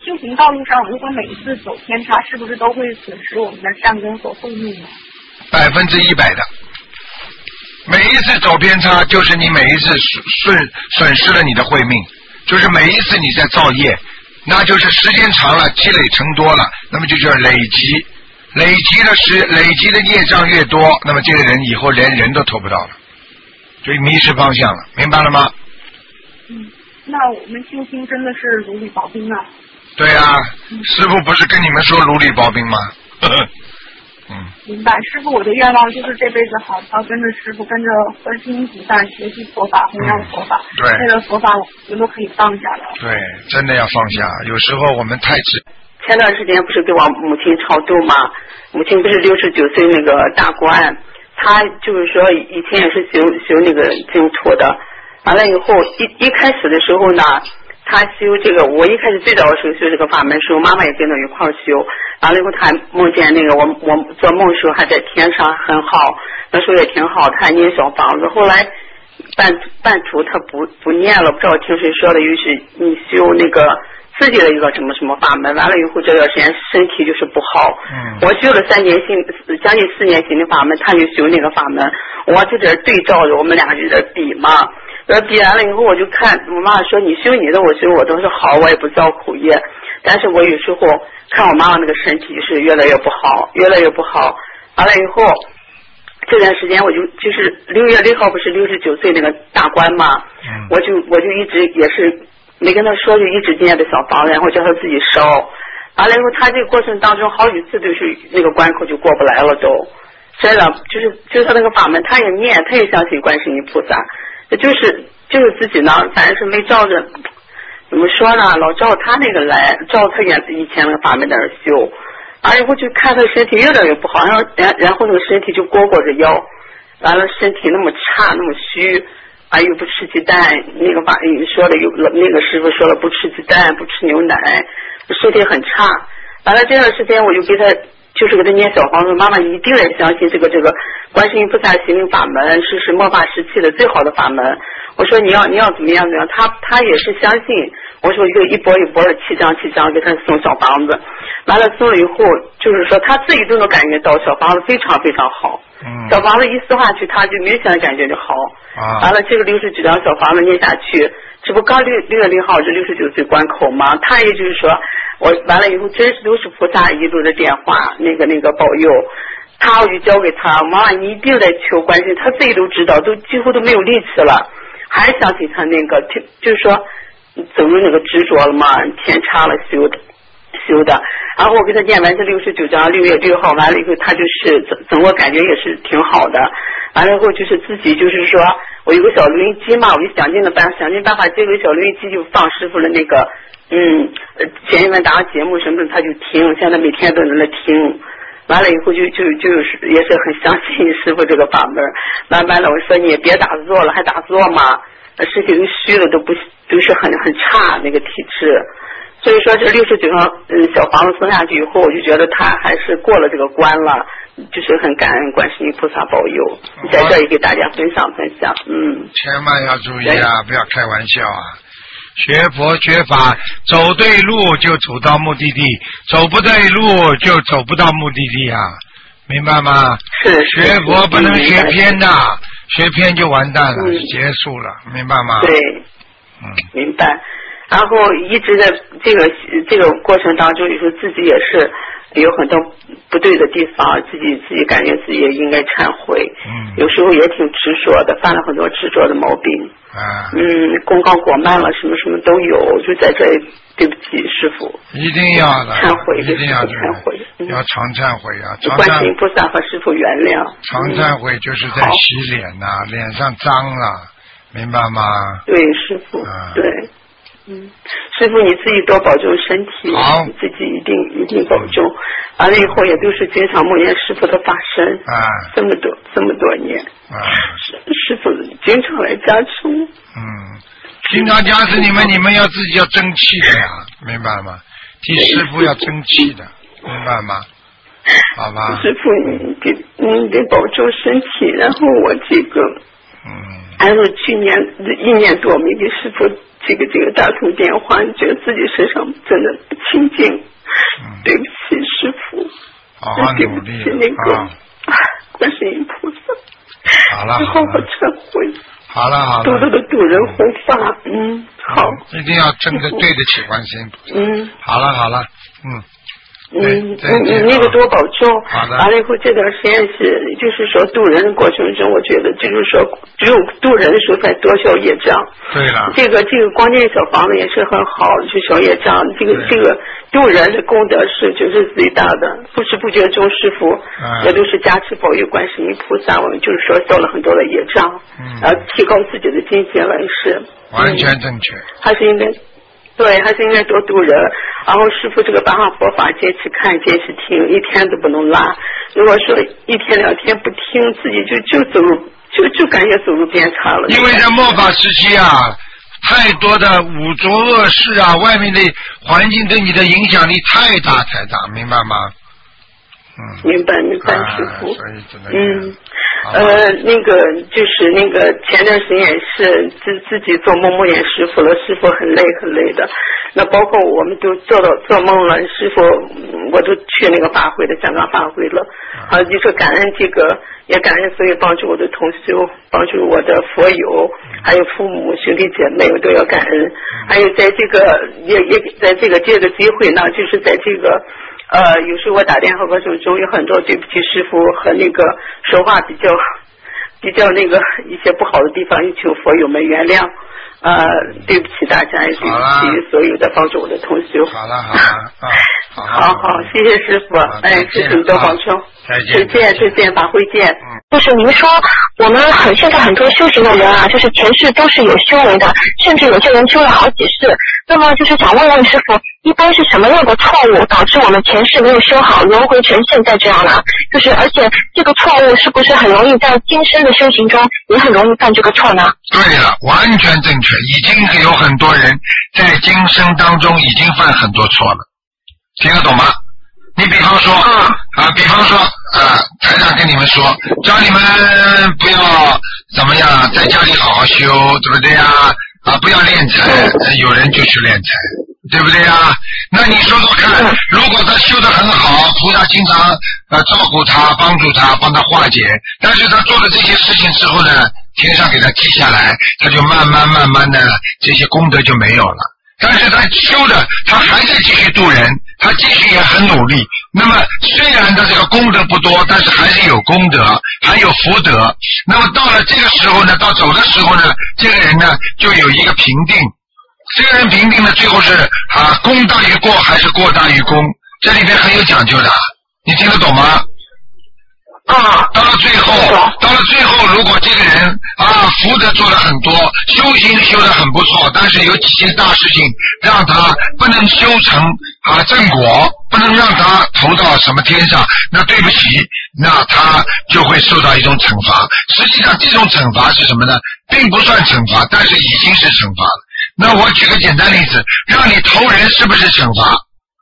修行道路上，如果每一次走偏差，是不是都会损失我们的善根和慧命呢 ？100%的，每一次走偏差，就是你每一次损失了你的慧命，就是每一次你在造业，那就是时间长了，积累成多了，那么就叫累积，累积的业障越多，那么这个人以后连人都投不到了，所以迷失方向了，明白了吗？ 那我们修心真的是如履薄冰啊。 对啊，师父不是跟你们说如履薄冰吗？ 明白。师父，我的愿望就是这辈子好好跟着师父，跟着观世音菩萨学习佛法，弘扬佛法。 对， 为了佛法，我们都可以放下了。 对，真的要放下。有时候我们太前段时间不是给我母亲超度吗？母亲不是69岁那个大官，她就是说以前也是修那个净土的，完了以后一开始的时候呢，他修这个，我一开始最早的时候修这个法门时候，妈妈也跟着一块儿修。完了以后，他梦见那个我做梦的时候还在天上很好，那时候也挺好，他还念小房子。后来半途他不念了，不知道听谁说的，于是你修那个自己的一个什么什么法门，完了以后这段时间身体就是不好。我修了3年将近4年新的法门，他就修那个法门，我就在这对照着，我们俩就在比嘛。比完了以后，我就看我妈妈说你修你的，我修我都是好，我也不造苦业。但是我有时候看我妈妈那个身体是越来越不好，越来越不好。完了以后，这段时间我就是6月6号不是69岁那个大关嘛，我就一直也是没跟他说，就一直念的小房子，然后叫他自己烧。完了以后，他这个过程当中好几次都是那个关口就过不来了都。真的就是他那个法门，他也念，他也相信观世音菩萨。就是自己呢，反正是没照着，怎么说呢？老照他那个来，照他以前那个法门在那修，完了以后就看他身体越来越不好，然后那个身体就裹着腰，完了身体那么差那么虚，又不吃鸡蛋，那个说了那个师傅说了不吃鸡蛋不吃牛奶，身体很差。完了这段时间我就给他。就是给他念小房子，妈妈一定得相信这个观世音菩萨心灵法门是末法时期的最好的法门。我说你要怎么样，他也是相信。我说一波一波的7张给他送小房子，完了送了以后，就是说他自己都能感觉到小房子非常非常好。小房子一撕下去，他就明显的感觉就好。完了这个69张小房子念下去，这不刚6月6号是69岁关口吗？他也就是说。我完了以后，真是都是菩萨一路的电话，那个保佑，我就交给他，妈妈你一定得求观世音，他自己都知道，都几乎都没有力气了，还相信他那个，就是说走入那个执着了嘛，天差了修的，然后我给他念完这69章，6月6号完了以后，他就是整个感觉也是挺好的，完了以后就是自己就是说我有个小录音机嘛，我就想尽办法接个小录音机就放师傅的那个。前一晚打节目什么的他就听，现在每天都在那听，完了以后就是也是很相信师傅这个法门。慢慢的我说你也别打坐了，还打坐嘛，身体都虚了，都是很差那个体质。所以说这69张小房子送下去以后，我就觉得他还是过了这个关了，就是很感恩观世音菩萨保佑，在这里给大家分享。 千万要注意啊，不要开玩笑啊。学佛学法，走对路就走到目的地，走不对路就走不到目的地啊，明白吗？ 是学佛不能学偏的，学偏就完蛋了，结束了，明白吗？ 对，明白。然后一直在这个过程当中，有时候自己也是有很多不对的地方，自己感觉自己也应该忏悔。有时候也挺执着的，犯了很多执着的毛病。功高过慢了，什么什么都有，就在这里对不起师父。一定要的，忏悔，一定要忏悔，要常忏悔啊！观世音菩萨和师父原谅。常忏悔就是在洗脸呐，脸上脏了，明白吗？对，师父，对。师父你自己多保重身体，你自己一定保重。完了以后也都是经常梦见师父的法身，这么多年，师父经常来加持。经常加持你们要自己要争气的呀，明白吗？替师父要争气的，明白吗？好吧。师父你得保重身体，然后我这个，然后去年1年多没给师父。这个打通电话，觉得自己身上真的不轻对不起那个观世音菩萨。 好了， 好好忏悔。 好了， 多多的度人弘法，好。 一定要真的对得起观世音菩萨。好了， 你那个多保重。 好的。 完了以后，这段时间就是说渡人的过程中，我觉得就是说，只有渡人的时候才多消业障。 对了。 这个光建小房子也是很好，去消业障。这个渡人的功德就是最大的，不知不觉中师傅也都是加持保佑观世音菩萨，我们就是说消了很多的业障，然后提高自己的境界来世。 完全正确。 还是应该多度人，然后师傅这个把上佛法坚持看坚持听，一天都不能落。如果说一天两天不听，自己就走入就感觉走入边差了。 因为在末法时期啊，太多的五浊恶世啊，外面的环境对你的影响力太大，明白吗？ 明白，师傅。 所以只能那个就是那个前段时间也是自己做梦梦见师傅了，师傅很累的。那包括我们都做梦了，师傅我都去那个法会的香港法会了。就说感恩这个，也感恩所有帮助我的同修，帮助我的佛友，还有父母兄弟姐妹，我都要感恩。还有在这个也在这个机会呢，就是在这个。有时候我打电话过程中有很多对不起师傅和那个说话比较那个一些不好的地方，也请佛友们原谅。对不起大家，也对不起所有的帮助我的同修。 好了， 好，谢谢师傅，师傅多保重，再见，法会见。 就是您说我们现在很多修行的人啊，就是前世都是有修为的，甚至有些人修了好几世。那么就是想问师傅，一般是什么样的错误导致我们前世没有修好，轮回成现在这样呢？就是而且这个错误是不是很容易在今生的修行中也很容易犯这个错呢？ 对了，完全正确，已经有很多人在今生当中已经犯很多错了，听得懂吗？你比方说台长跟你们说，叫你们不要怎么样，在家里好好修，对不对呀？不要敛财，有人就去敛财，对不对呀？那你说说看，如果他修得很好，菩萨经常照顾他，帮助他，帮他化解，但是他做了这些事情之后呢，天上给他记下来，他就慢慢的这些功德就没有了。但是他修的，他还在继续度人，他继续也很努力。那么虽然他这个功德不多，但是还是有功德，还有福德。那么到了这个时候呢，到走的时候呢，这个人呢就有一个评定。这个人评定呢，最后是功大于过还是过大于功，这里面很有讲究的，你听得懂吗？到了最后，如果这个人福德做了很多，修行修得很不错，但是有几件大事情让他不能修成正果，不能让他投到什么天上，那对不起，那他就会受到一种惩罚。实际上这种惩罚是什么呢？并不算惩罚，但是已经是惩罚了。那我举个简单例子，让你投人是不是惩罚？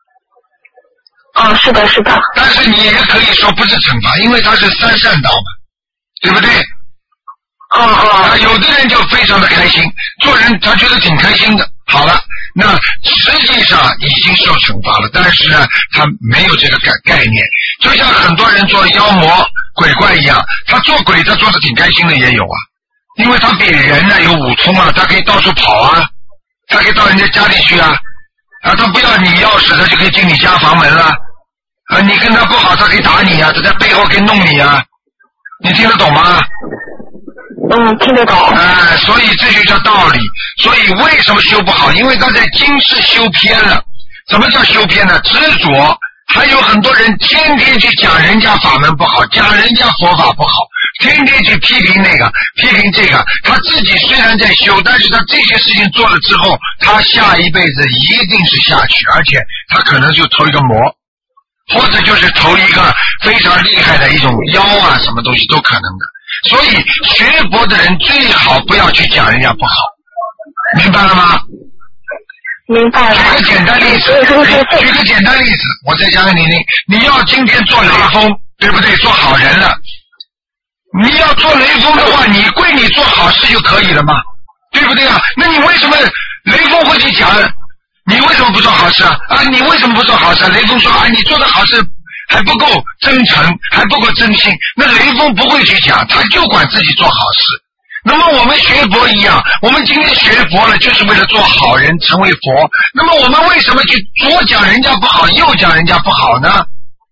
是的。 但是你也可以说不是惩罚，因为他是三善道嘛，对不对？有的人就非常的开心，做人他觉得挺开心的。好了，那实际上已经受惩罚了，但是呢，他没有这个概念。就像很多人做妖魔鬼怪一样，他做鬼他做的挺开心的也有啊，因为他比人呢有武通啊，他可以到处跑啊，他可以到人家家里去啊，他不要你钥匙，他就可以进你家房门了。你跟他不好，他可以打你啊，他在背后可以弄你啊，你听得懂吗？ 听得懂。 所以这就叫道理。所以为什么修不好？因为他在今世修偏了。什么叫修偏呢？执着。还有很多人天天去讲人家法门不好，讲人家佛法不好，天天去批评那个批评这个。他自己虽然在修，但是他这些事情做了之后，他下一辈子一定是下去，而且他可能就投一个魔，或者就是投一个非常厉害的一种妖啊，什么东西都可能的。所以学佛的人最好不要去讲人家不好，明白了吗？ 明白了。 举个简单例子，我再讲给你听。你要今天做雷锋，对不对？做好人了，你要做雷锋的话，你归你做好事就可以了嘛，对不对啊？那你为什么雷锋会去讲？你为什么不做好事啊？你为什么不做好事？雷锋说你做的好事还不够真诚，还不够真心，那雷锋不会去讲，他就管自己做好事。那么我们学佛一样，我们今天学佛了，就是为了做好人，成为佛。那么我们为什么去左讲人家不好，右讲人家不好呢？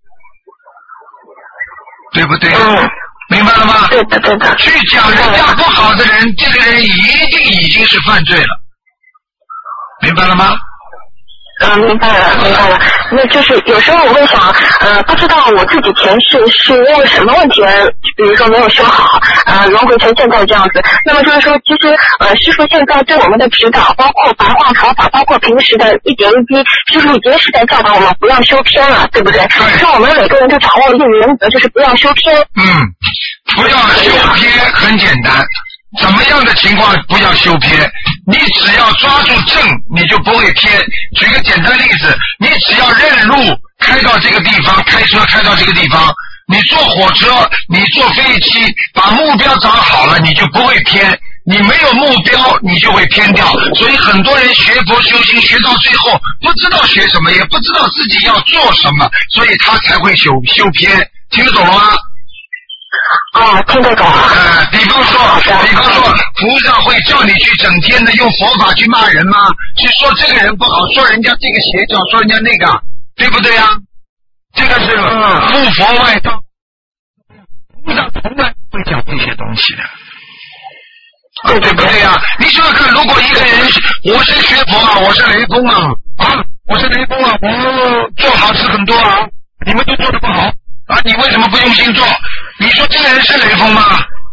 对不对？明白了吗？ 对的，对的。 去讲人家不好的人，这个人一定已经是犯罪了，明白了吗？ 明白了，明白了。那就是有时候我会想，不知道我自己前世是因为什么问题而，比如说没有修好，轮回成现在这样子。那么就是说，其实师父现在对我们的指导，包括白话佛法，包括平时的一点一滴，师父已经是在教导我们不要修偏了，对不对？说我们每个人都掌握一个原则，就是不要修偏。 不要修偏很简单。怎么样的情况不要修偏？你只要抓住正，你就不会偏。举个简单例子，你只要认路，开到这个地方，开车开到这个地方，你坐火车，你坐飞机，把目标找好了，你就不会偏。你没有目标，你就会偏掉。所以很多人学佛修心，学到最后不知道学什么，也不知道自己要做什么，所以他才会修偏。听得懂了吗？ 听得懂。 比方说，菩萨会叫你去整天的用佛法去骂人吗？去说这个人不好，说人家这个邪教，说人家那个，对不对啊？这个是不佛外道，菩萨从来不会讲这些东西的。对不对啊？你想想看，如果一个人，我是学佛啊，我是雷锋啊，我是雷锋啊，我做好事很多啊，你们都做得不好啊，你为什么不用心做？你说这个人是雷锋吗？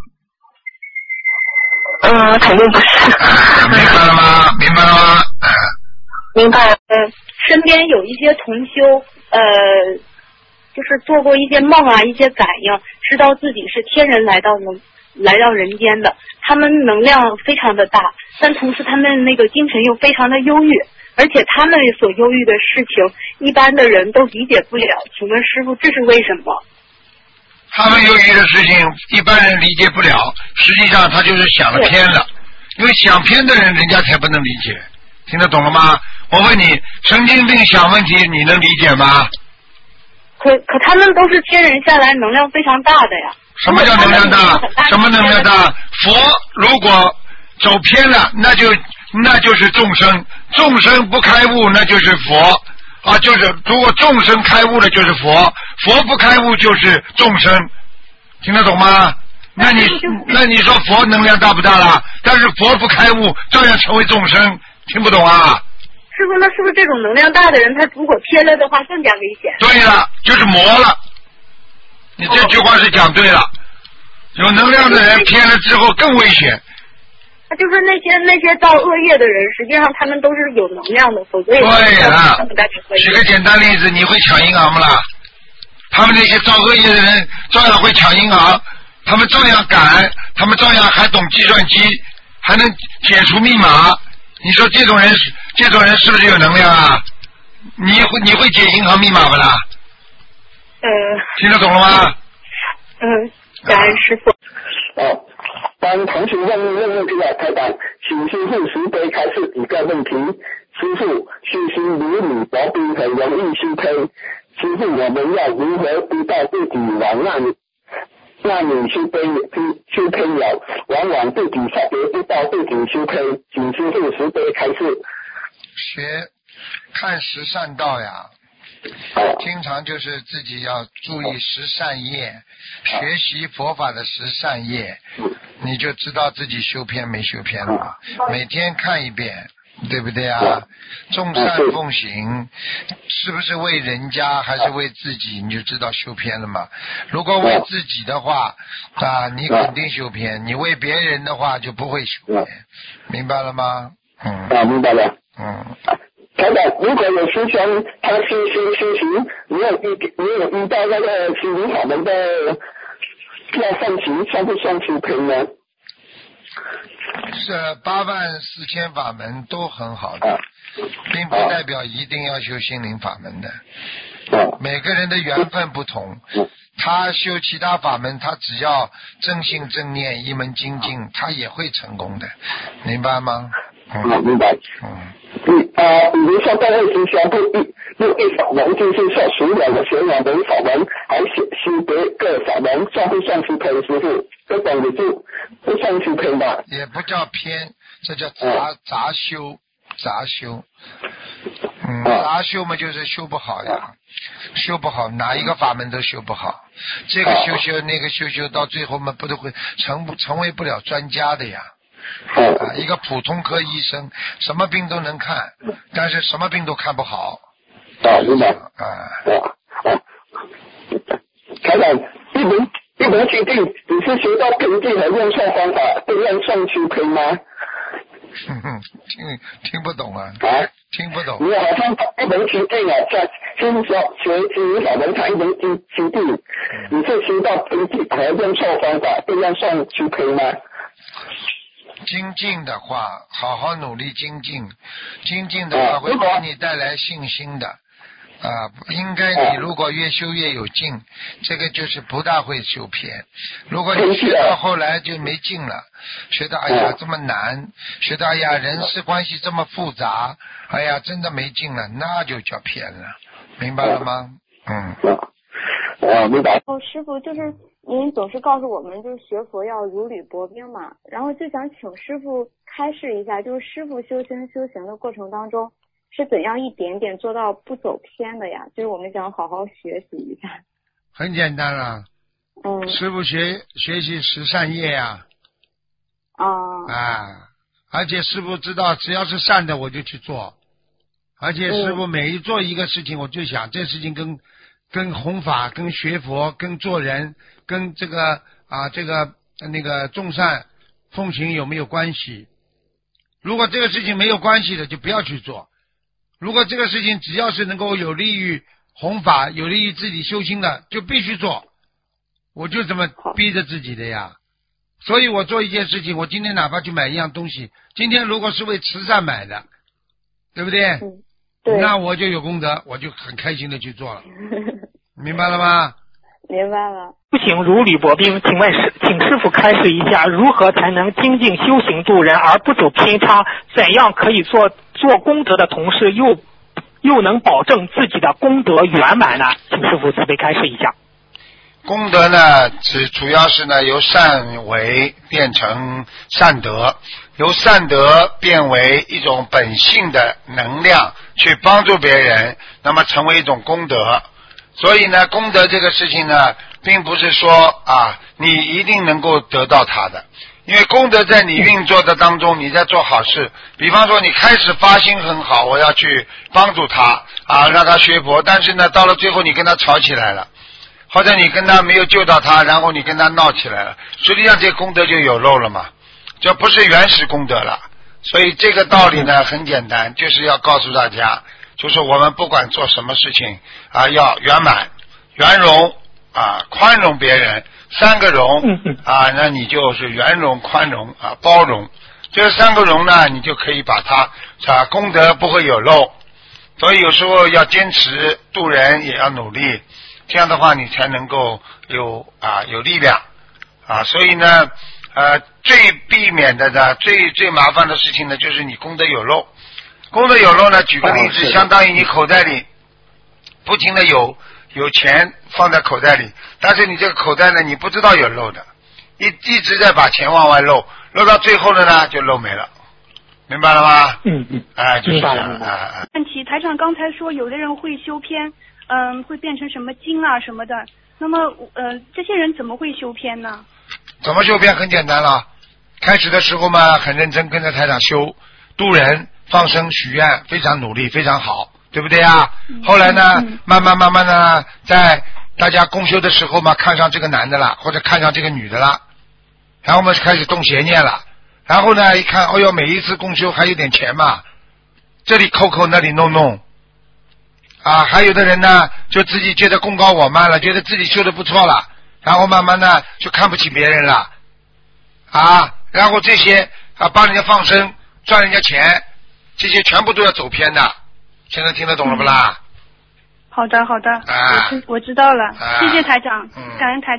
肯定不是。 明白了吗？明白了吗？ 明白了。 身边有一些同修，就是做过一些梦啊，一些感应，知道自己是天人来到人间的，他们能量非常的大，但同时他们那个精神又非常的忧郁，而且他们所忧郁的事情，一般的人都理解不了。请问师父，这是为什么？ 他们忧郁的事情，一般人理解不了，实际上他就是想了偏了，因为想偏的人，人家才不能理解。听得懂了吗？我问你，神经病想问题，你能理解吗？ 可他们都是天人下来，能量非常大的呀。 什么叫能量大？什么能量大？佛如果走偏了，那就是众生，众生不开悟，那就是佛啊，就是如果众生开悟了就是佛，佛不开悟就是众生，听得懂吗？那你说佛能量大不大了？但是佛不开悟，照样成为众生，听不懂啊？ 师傅，那是不是这种能量大的人，他如果偏了的话更加危险？ 对了，就是魔了。你这句话是讲对了，有能量的人偏了之后更危险。 就是那些造恶业的人，实际上他们都是有能量的，否则也对了。举个简单例子，你会抢银行不啦？他们那些造恶业的人照样会抢银行，他们照样赶，他们照样还懂计算机，还能解除密码。你说这种人是不是有能量啊？你会解银行密码不啦？听得懂了吗？ 感恩师父。 当同学问问题来开导，请师父慈悲开示几个问题。师父，修心如履薄冰，很容易心推。师父，我们要如何知道自己往那里修偏了？往往自己特别知道自己修偏，请师父慈悲开示。 看十善道呀。经常就是自己要注意十善业，学习佛法的十善业，你就知道自己修偏没修偏了。每天看一遍，对不对啊？众善奉行，是不是为人家还是为自己，你就知道修偏了嘛。如果为自己的话你肯定修偏；你为别人的话就不会修偏，明白了吗？ 明白了。台长，如果有师兄他修行，你有遇到那个心灵法门的要上行，算不算修偏呢？ 是84000法门都很好的，并不代表一定要修心灵法门的。每个人的缘分不同，他修其他法门，他只要正信正念，一门精进，他也会成功的，明白吗？ 明白。 比如说在卫生相簿用一法门，就是说属两个学两门法门，还修别个法门，算不算是偏？师傅，这种也就不算是偏吧？ 也不叫偏，这叫杂修。杂修嘛，就是修不好呀，修不好，哪一个法门都修不好，这个修那个修，到最后嘛，不都会成为不了专家的呀。一个普通科医生，什么病都能看，但是什么病都看不好。 明白。台长，一门决定，你是学到根据和用错方法，这样算去可以吗？ 听不懂啊！听不懂。 你好像一门决定啊，在就是说学习法门，他一门决定，你是学到根据和用错方法，这样算去可以吗？ 精进的话，好好努力精进的话会给你带来信心的。应该你如果越修越有劲，这个就是不大会修偏。如果你学到后来就没劲了，学到哎呀这么难，学到哎呀人事关系这么复杂，哎呀真的没劲了，那就叫偏了，明白了吗？ 明白。 师傅，就是您总是告诉我们，就是学佛要如履薄冰嘛，然后就想请师傅开示一下，就是师傅修行的过程当中是怎样一点点做到不走偏的呀？就是我们想好好学习一下。 很简单了，师傅学习十善业呀。而且师傅知道，只要是善的我就去做，而且师傅每一做一个事情，我就想这事情跟弘法、跟学佛、跟做人、跟这个那个众善奉行有没有关系？如果这个事情没有关系的，就不要去做。如果这个事情只要是能够有利于弘法、有利于自己修心的，就必须做。我就这么逼着自己的呀。所以我做一件事情，我今天哪怕去买一样东西，今天如果是为慈善买的，对不对？对。那我就有功德，我就很开心的去做了。明白了吗？ 明白了。 修行如履薄冰，请师父开示一下，如何才能精进修行度人而不走偏差？怎样可以做功德的同时又能保证自己的功德圆满呢？请师父慈悲开示一下。 功德呢，主要是呢由善为变成善德，由善德变为一种本性的能量，去帮助别人，那么成为一种功德。所以呢，功德这个事情呢，并不是说你一定能够得到它的，因为功德在你运作的当中，你在做好事。比方说，你开始发心很好，我要去帮助他让他学佛，但是呢，到了最后你跟他吵起来了，或者你跟他没有救到他，然后你跟他闹起来了，实际上这个功德就有漏了嘛，这不是原始功德了。所以这个道理呢很简单，就是要告诉大家，就是我们不管做什么事情要圆满、圆融宽容别人，三个容那你就是圆融、宽容包容。这三个容呢，你就可以把它功德不会有漏。所以有时候要坚持度人，也要努力，这样的话你才能够有力量所以呢最避免的最麻烦的事情呢，就是你功德有漏。功德有漏呢，举个例子，相当于你口袋里不停的有钱放在口袋里，但是你这个口袋呢，你不知道有漏的，一直在把钱往外漏到最后了呢，就漏没了。明白了吗？就是这样问题，台长刚才说有的人会修偏，会变成什么精什么的，那么这些人怎么会修偏呢？ 怎么修偏？很简单了，开始的时候嘛，很认真跟着台长修，度人、放生、许愿，非常努力，非常好，对不对后来呢，慢慢的，在大家共修的时候嘛，看上这个男的了，或者看上这个女的了，然后我们开始动邪念了。然后呢，一看，每一次共修还有点钱嘛，这里扣那里弄还有的人呢，就自己觉得功高我慢了，觉得自己修的不错了，然后慢慢的就看不起别人了然后这些帮人家放生赚人家钱，这些全部都要走偏的。现在听得懂了不啦？ 好的我知道了，谢谢台长，感恩台长。